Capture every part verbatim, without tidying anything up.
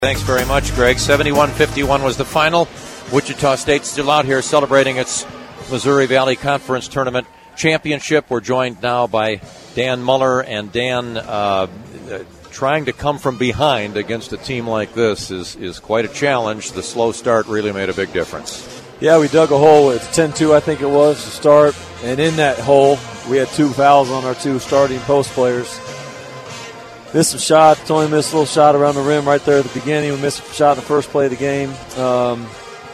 Thanks very much, Greg. seventy-one fifty-one was the final. Wichita State still out here celebrating its Missouri Valley Conference Tournament championship. We're joined now by Dan Muller, and Dan, uh, trying to come from behind against a team like this is, is quite a challenge. The slow start really made a big difference. Yeah, we dug a hole. It's ten two, I think it was, to start. And in that hole, we had two fouls on our two starting post players. Missed some shots. Only missed a little shot around the rim right there at the beginning. We missed a shot in the first play of the game. Um,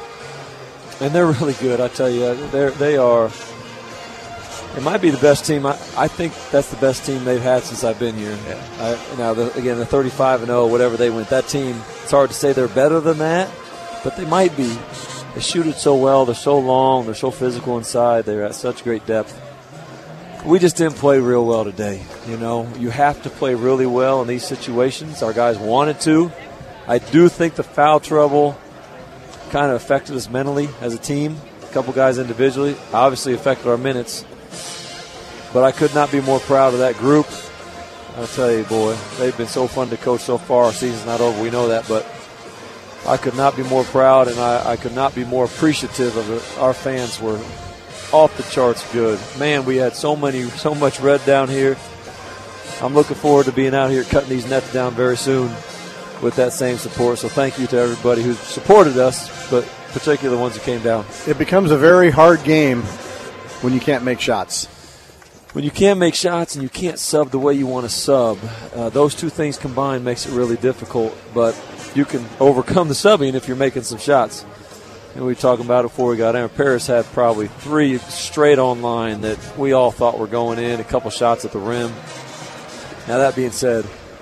and they're really good, I tell you. They're, they are – it might be the best team. I, I think that's the best team they've had since I've been here. Yeah. I, now, the, again, the thirty-five and oh, whatever they went. That team, it's hard to say they're better than that, but they might be. They shoot it so well. They're so long. They're so physical inside. They're at such great depth. We just didn't play real well today. You know, you have to play really well in these situations. Our guys wanted to. I do think the foul trouble kind of affected us mentally as a team. A couple guys individually obviously affected our minutes. But I could not be more proud of that group. I'll tell you, boy, they've been so fun to coach so far. Our season's not over. We know that. But I could not be more proud, and I, I could not be more appreciative of it. Our fans were off the charts good. Man, we had so many, so much red down here. I'm looking forward to being out here cutting these nets down very soon with that same support. So thank you to everybody who supported us, but particularly the ones who came down. It becomes a very hard game when you can't make shots. When you can't make shots and you can't sub the way you want to sub, uh, those two things combined makes it really difficult. But you can overcome the subbing if you're making some shots. And we were talking about it before we got in. Paris had probably three straight on line that we all thought were going in, a couple shots at the rim. Now, that being said,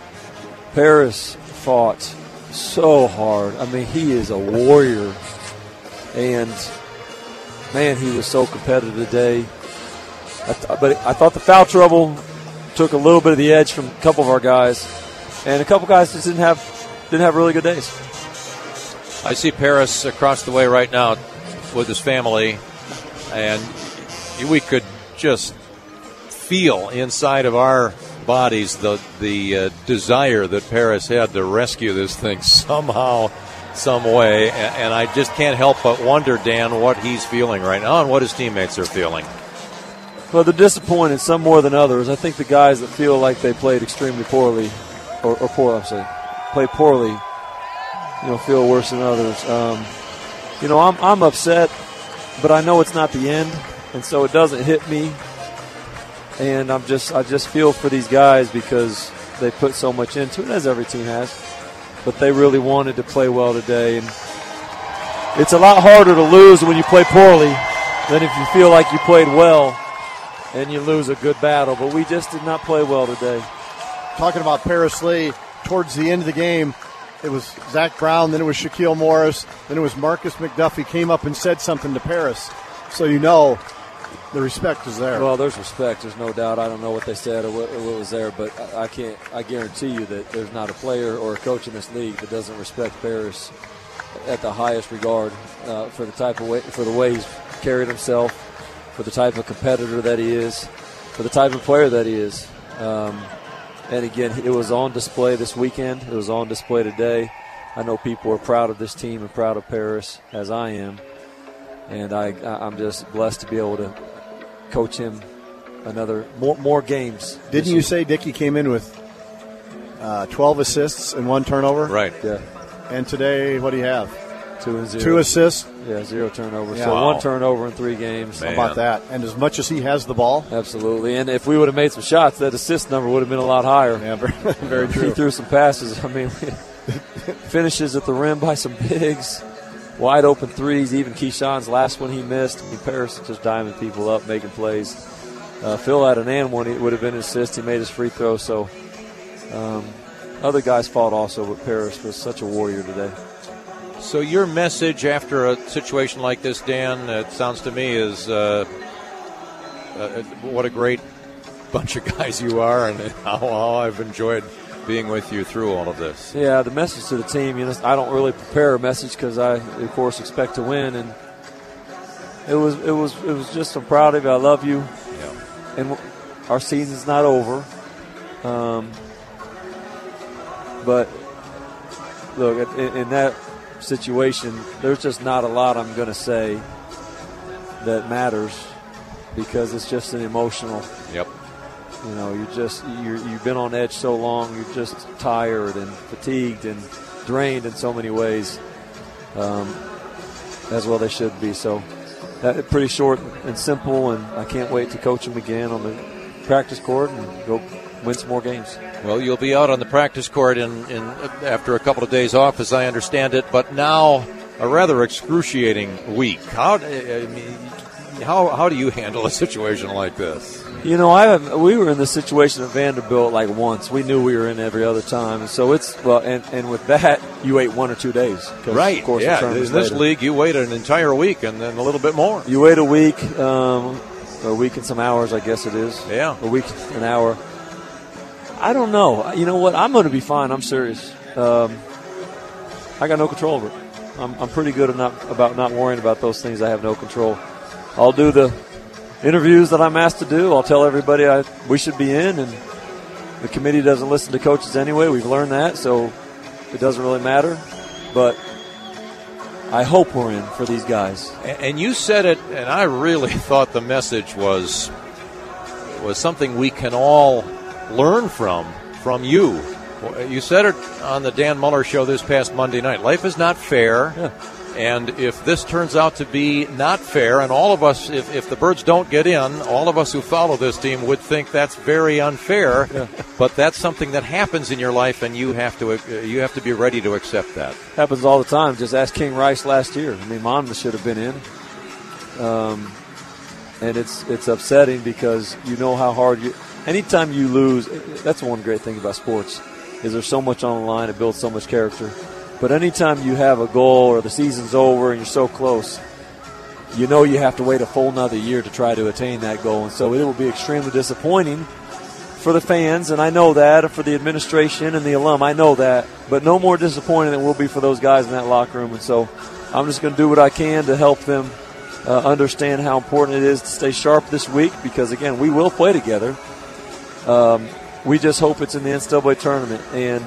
Paris fought so hard. I mean, he is a warrior. And, man, he was so competitive today. I th- but I thought the foul trouble took a little bit of the edge from a couple of our guys. And a couple guys just didn't have, didn't have really good days. I see Paris across the way right now with his family, and we could just feel inside of our bodies the the uh, desire that Paris had to rescue this thing somehow, some way, and, and I just can't help but wonder, Dan, what he's feeling right now and what his teammates are feeling. Well, they're disappointed, some more than others. I think the guys that feel like they played extremely poorly, or, or poor, I'm saying, played poorly, you know, feel worse than others. Um, you know, I'm I'm upset, but I know it's not the end, and so it doesn't hit me. And I'm just I just feel for these guys because they put so much into it, as every team has. But they really wanted to play well today, and it's a lot harder to lose when you play poorly than if you feel like you played well and you lose a good battle. But we just did not play well today. Talking about Paris Lee, towards the end of the game, it was Zach Brown, then it was Shaquille Morris, then it was Marcus McDuffie came up and said something to Paris. So you know the respect is there. Well, there's respect. There's no doubt. I don't know what they said or what, or what was there, but I, I can't. I guarantee you that there's not a player or a coach in this league that doesn't respect Paris at the highest regard uh, for the type of way, for the way he's carried himself, for the type of competitor that he is, for the type of player that he is. Um, And, again, it was on display this weekend. It was on display today. I know people are proud of this team and proud of Paris, as I am. And I, I'm just blessed to be able to coach him another more, more games. Didn't you say Dickey came in with uh, twelve assists and one turnover? Right. Yeah. And today, what do you have? Two and zero. Two assists? Yeah, zero turnovers. Yeah. So Wow. one turnover in three games. Man. How about that? And as much as he has the ball? Absolutely. And if we would have made some shots, that assist number would have been a lot higher. Yeah, very, very He true. threw some passes. I mean, finishes at the rim by some bigs, wide open threes. Even Keyshawn's last one he missed. I mean, Paris just diming people up, making plays. Uh, Phil had an and one. It would have been an assist. He made his free throw. So um, other guys fought also, but Paris was such a warrior today. So your message after a situation like this, Dan, it sounds to me is uh, uh, what a great bunch of guys you are, and how, how I've enjoyed being with you through all of this. Yeah, the message to the team, you know, I don't really prepare a message because I, of course, expect to win, and it was it was it was just I'm proud of you. I love you, Yeah. and our season's not over, um, but look, in, in that situation, there's just not a lot I'm going to say that matters because it's just an emotional. Yep. You know, you just you're, you've been on edge so long, you're just tired and fatigued and drained in so many ways. Um, as well, they should be. So, that pretty short and simple, and I can't wait to coach them again on the practice court and go win some more games. Well, you'll be out on the practice court in, in after a couple of days off, as I understand it, but now a rather excruciating week. How I mean, how how do you handle a situation like this? You know, I have, we were in this situation at Vanderbilt like once. We knew we were in every other time, and so it's well. And, and with that, you wait one or two days, right? Of course, yeah. The In this later. league, you wait an entire week and then a little bit more. You wait a week, um, a week and some hours, I guess it is. Yeah, a week, an hour. I don't know. You know what? I'm going to be fine. I'm serious. Um, I got no control over it. I'm, I'm pretty good at not, about not worrying about those things I have no control. I'll do the interviews that I'm asked to do. I'll tell everybody I, we should be in, and the committee doesn't listen to coaches anyway. We've learned that, so it doesn't really matter. But I hope we're in for these guys. And, and you said it, and I really thought the message was was something we can all learn from, from you. You said it on the Dan Muller show this past Monday night. Life is not fair. Yeah. And if this turns out to be not fair, and all of us, if, if the Birds don't get in, all of us who follow this team would think that's very unfair. Yeah. But that's something that happens in your life, and you have to uh, you have to be ready to accept that. Happens all the time. Just ask King Rice last year. I mean, Monmouth should have been in. Um, and it's it's upsetting because you know how hard you. Anytime you lose, that's one great thing about sports, is there's so much on the line. It builds so much character. But anytime you have a goal or the season's over and you're so close, you know you have to wait a full another year to try to attain that goal. And so it will be extremely disappointing for the fans, and I know that, and for the administration and the alum. I know that. But no more disappointing than it will be for those guys in that locker room. And so I'm just going to do what I can to help them uh, understand how important it is to stay sharp this week because, again, we will play together. Um, we just hope it's in the N C double A tournament. And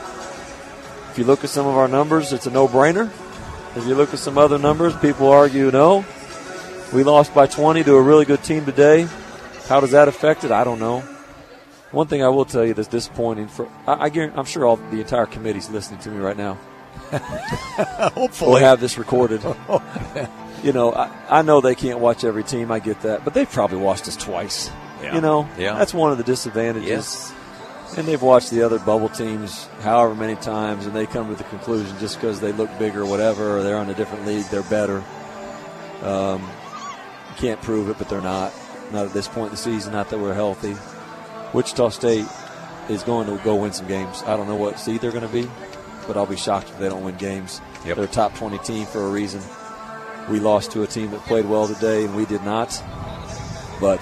if you look at some of our numbers, it's a no-brainer. If you look at some other numbers, people argue no. We lost by twenty to a really good team today. How does that affect it? I don't know. One thing I will tell you that's disappointing, for I, I guarantee, I'm sure all the entire committee's listening to me right now. Hopefully. We'll have this recorded. You know, I, I know they can't watch every team. I get that. But they've probably watched us twice. Yeah. You know, yeah. That's one of the disadvantages. Yes. And they've watched the other bubble teams however many times, and they come to the conclusion just because they look bigger or whatever, or they're on a different league, they're better. Um, you can't prove it, but they're not. Not at this point in the season, not that we're healthy. Wichita State is going to go win some games. I don't know what seed they're going to be, but I'll be shocked if they don't win games. Yep. They're a top twenty team for a reason. We lost to a team that played well today, and we did not. But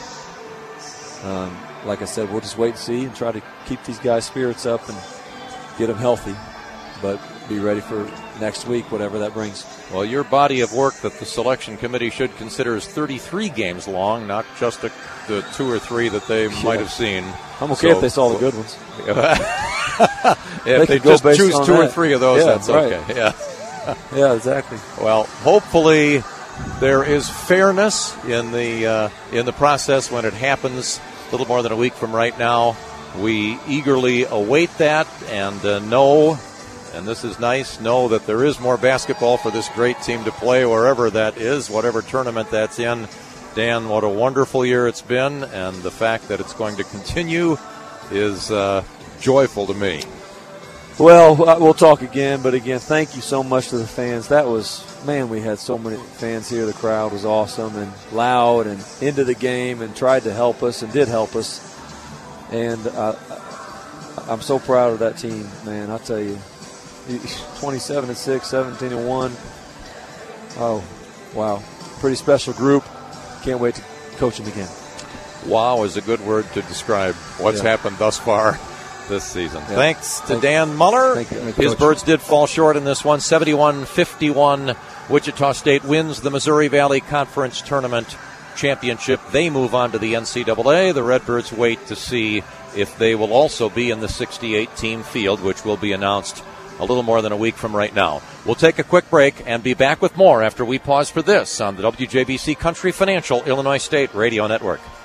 um, like I said, we'll just wait and see and try to keep these guys' spirits up and get them healthy. But be ready for next week, whatever that brings. Well, your body of work that the selection committee should consider is thirty-three games long, not just a, the two or three that they yeah. might have seen. I'm okay so, if they saw the good ones. if they, they, they just choose two that. or that. three of those, yeah, that's right. okay. Yeah. Yeah, exactly. Well, hopefully there is fairness in the uh, in the process when it happens a little more than a week from right now. We eagerly await that and uh, know, and this is nice, know that there is more basketball for this great team to play wherever that is, whatever tournament that's in. Dan, what a wonderful year it's been, and the fact that it's going to continue is uh, joyful to me. Well, we'll talk again, but again, thank you so much to the fans. That was, man, we had so many fans here. The crowd was awesome and loud and into the game and tried to help us and did help us. And uh, I'm so proud of that team, man. I'll tell you, twenty-seven and six, seventeen and one. Oh, wow. Pretty special group. Can't wait to coach them again. Wow is a good word to describe what's yeah. happened thus far this season. Yeah. Thanks to Thank Dan Muller. Thank you. Thank His Coach. Birds did fall short in this one. seventy-one fifty-one. Wichita State wins the Missouri Valley Conference Tournament Championship. They move on to the N C double A. The Redbirds wait to see if they will also be in the sixty-eight team field, which will be announced a little more than a week from right now. We'll take a quick break and be back with more after we pause for this on the W J B C Country Financial Illinois State Radio Network.